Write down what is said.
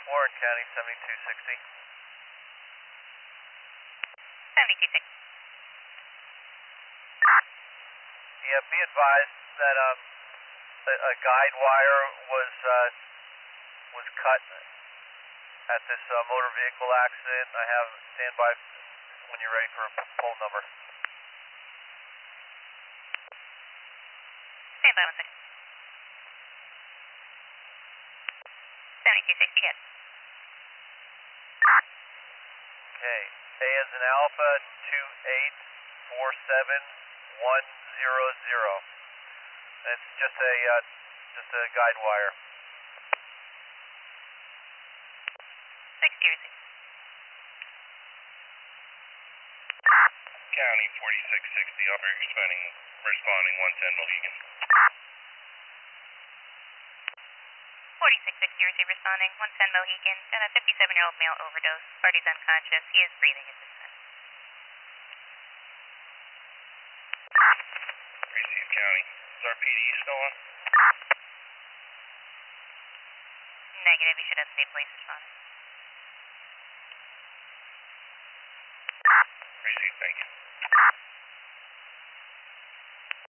Warren County, 7260. 7260. Yeah, be advised that a guide wire was cut at this motor vehicle accident. I have standby when you're ready for a poll number. Standby 1 second. 7260, yes. Okay, A as in Alpha, 2847100. It's just a guide wire. 606. County 4660, operator responding 110 Mohegan. 4660 receive responding 110 Mohegan. Got a 57-year-old male overdose. Party's unconscious. He is breathing at this time. Receive County. Is our PD still on? Negative. You should have state police responding. Receive, thank you.